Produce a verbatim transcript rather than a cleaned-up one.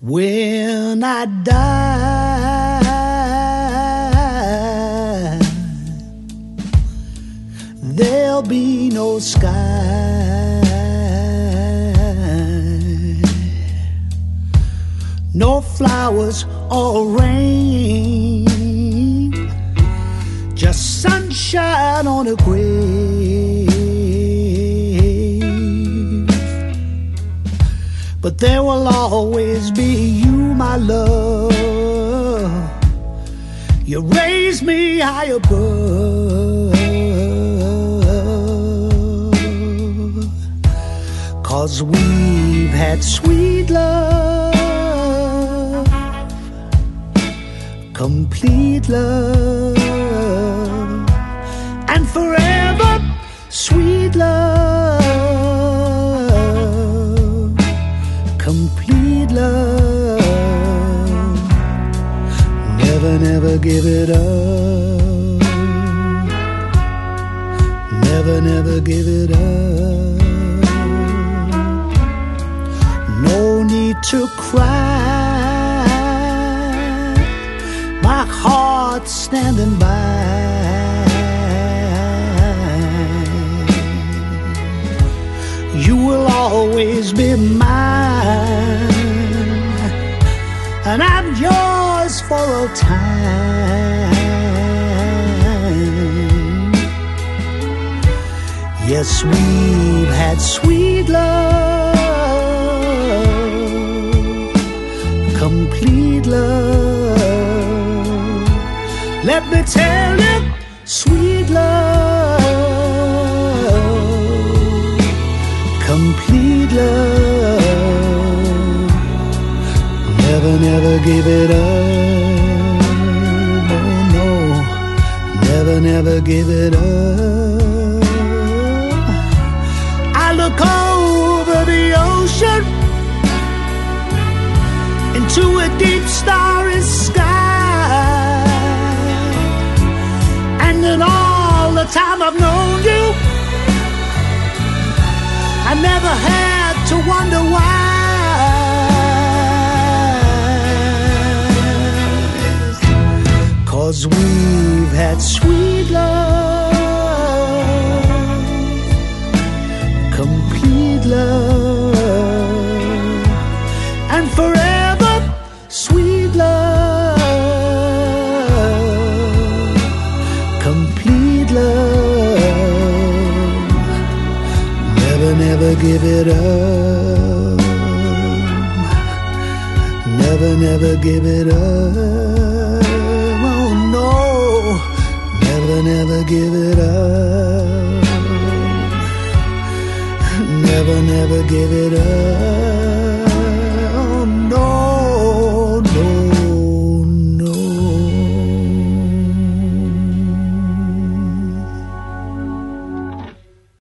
When I die, there'll be no sky, no flowers or rain, just sunshine on a grave. But there will always be you, my love. You raise me high above, 'cause we've had sweet love, complete love, and forever sweet love, complete love. Never, never give it up. Never, never give it up. No need to cry, my heart's standing by. You will always be mine, and I'm yours for all time. Yes, we've had sweet love, complete love. Let me tell you, sweet love, complete love. Never, never give it up. Oh no, never, never give it up. I look over the ocean into a deep starry sky, and in all the time I've known you, I never had to wonder why. 'Cause we've had sweet love, complete love, and forever sweet love, complete love. Never, never give it up. Never, never give it up. Oh no, never, never give it up. Never, never give it up.